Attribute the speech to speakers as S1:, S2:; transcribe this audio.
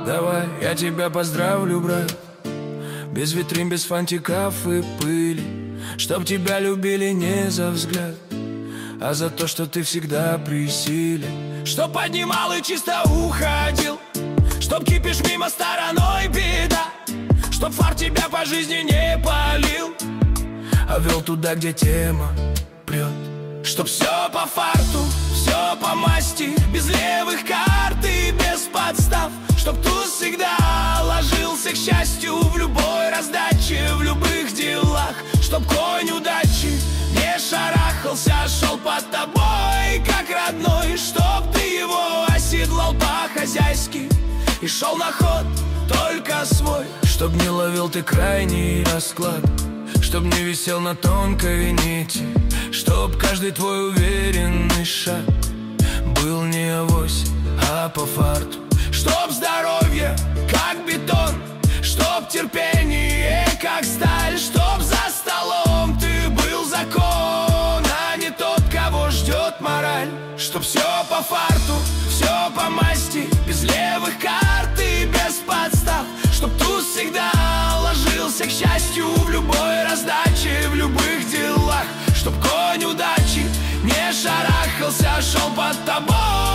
S1: Давай, я тебя поздравлю, брат. Без витрин, без фантиков и пыли, чтоб тебя любили не за взгляд, а за то, что ты всегда при силе. Чтоб поднимал и чисто уходил, чтоб кипишь мимо стороной беда, чтоб фар тебя по жизни не палил, а вел туда, где тема прет. Чтоб все по фарту, все по масти, без левых карт и без подстав. Чтоб туз всегда ложился, к счастью, в любой раздаче, в любых делах. Чтоб конь удачи не шарахался, шел под тобой, как родной. Чтоб ты его оседлал по-хозяйски и шел на ход только свой. Чтоб не ловил ты крайний расклад, чтоб не висел на тонкой нити, чтоб каждый твой уверенный шаг был не авось, а по фарту. Чтоб здоровье, как бетон, чтоб терпение, как сталь. Чтоб за столом ты был закон, а не тот, кого ждет мораль. Чтоб все по фарту, все по масти, без левых карт и без подстав. Чтоб туз всегда ложился, к счастью, в любой раздаче, в любых делах. Чтоб конь удачи не шарахался, шел под тобой,